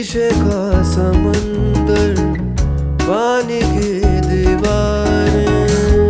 शीशे का समंदर, पानी की दीवारें,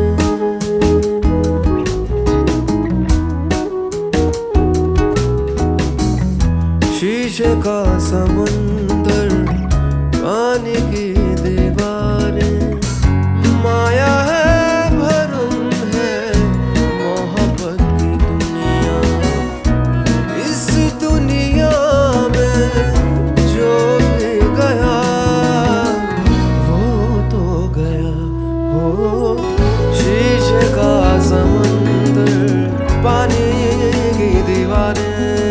शीशे का समंदर, पानी की दीवारें, माया है भरम है मोहब्बत की दुनिया। इस दुनिया में जो भी गया वो तो गया हो। शीशे का समंदर, पानी की दीवारें,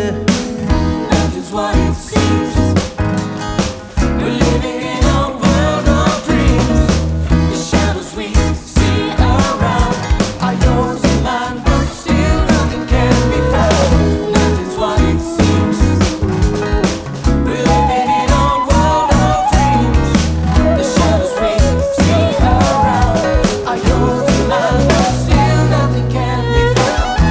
What it seems. We're living in a world of dreams. The shadows we see around are yours and mine, but still nothing can be found. Nothing's what it seems. We're living in a world of dreams. The shadows we see around are yours and mine, but still nothing can be found.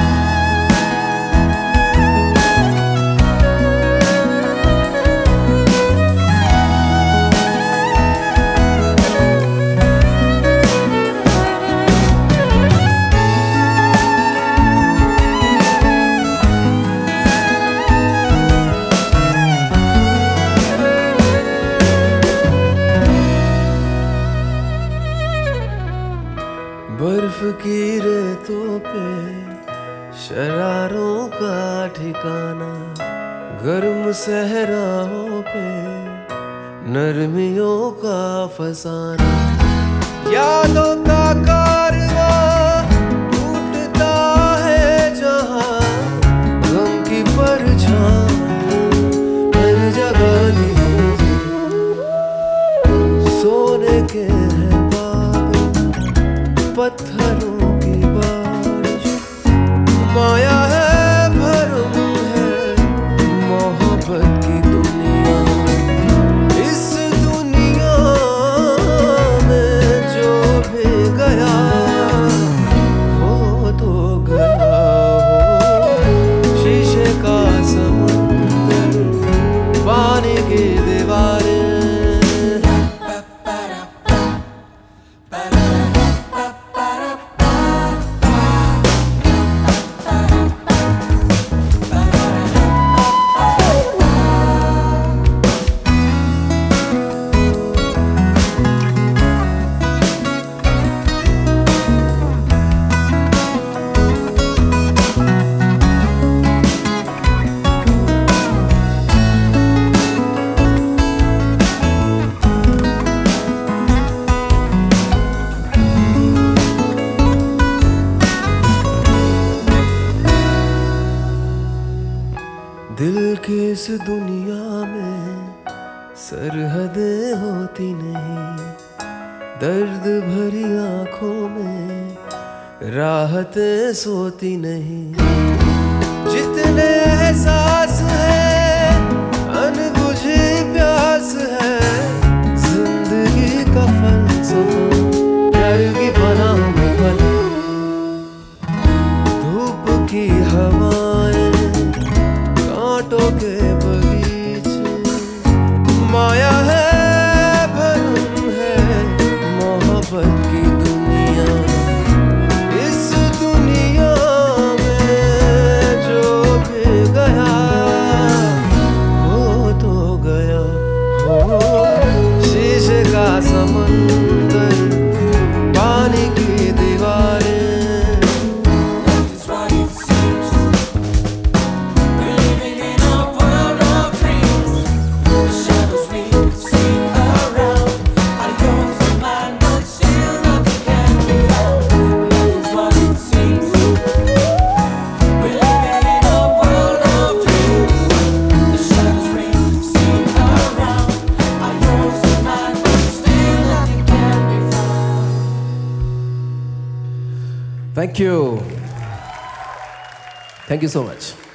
बर्फ की रेतों पे शरारों का ठिकाना, गर्म सहराओं पे नरमियों का फसाना। यादों का कारवां टूटता है जहां, गम की परछाई हर जगह नीचे, सोने के हैं पत्थरों की बारिश, माया है भरम है मोहब्बत की दुनिया। इस दुनिया में जो भी गया वो तो गया हो। शीशे का समंदर, पानी की दीवारें, दिल की इस दुनिया में सरहदें होती नहीं, दर्द भरी आंखों में राहतें सोती नहीं। जितने एहसास है अनबुझी प्यास है, जिंदगी का फलसफा प्यार की पनाह में बनी। धूप की हवाएं, कांटों के बगीचे, माया है भरम है मोहब्बत की दुनिया। इस दुनिया में जो भी गया वो तो गया हो। शीशे का समंदर, पानी की दीवारें, Thank you. Thank you so much.